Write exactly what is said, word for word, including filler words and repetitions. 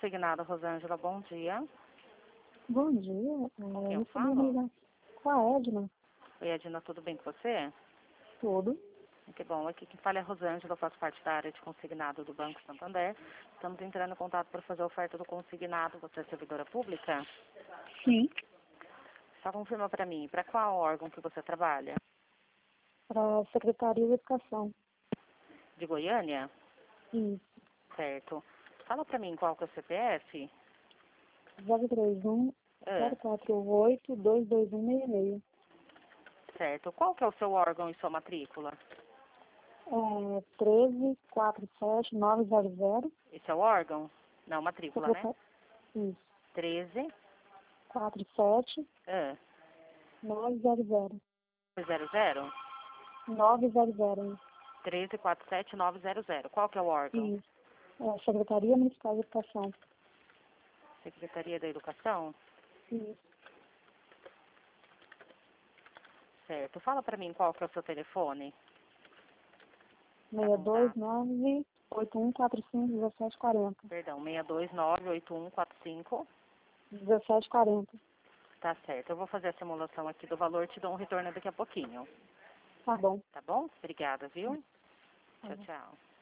consignado, Rosângela, bom dia. Bom dia. Com É, quem eu eu falo? Com a Edna. Oi, Edna, tudo bem com você? Tudo. Que bom. Aqui quem fala é a Rosângela, eu faço parte da área de consignado do Banco Santander. Estamos entrando em contato para fazer a oferta do consignado. Você é servidora pública? Sim. Só confirma para mim, para qual órgão que você trabalha? Para a Secretaria de Educação. De Goiânia? Isso. Certo. Fala para mim qual que é o C P F? zero três um, É, zero quatro oito, dois dois um seis seis. certo. Qual que é o seu órgão e sua matrícula? É treze, quatro sete, nove zero zero. Esse é o órgão? Não, matrícula, né? Secretaria. Isso. treze, quatro sete, é, nove zero zero. zero zero? nove zero zero. treze quatro sete nove zero zero. Qual que é o órgão? Isso. É Secretaria Municipal de Educação. Secretaria da Educação? Isso. Certo. Fala para mim qual que é o seu telefone. Para seis dois contato. nove, oito um quatro cinco, um sete quatro zero. Perdão, seis dois nove oito um quatro cinco. um sete quatro zero. Tá certo. Eu vou fazer a simulação aqui do valor, te dou um retorno daqui a pouquinho. Tá bom. Tá bom? Obrigada, viu? Tá Tchau, bom. tchau.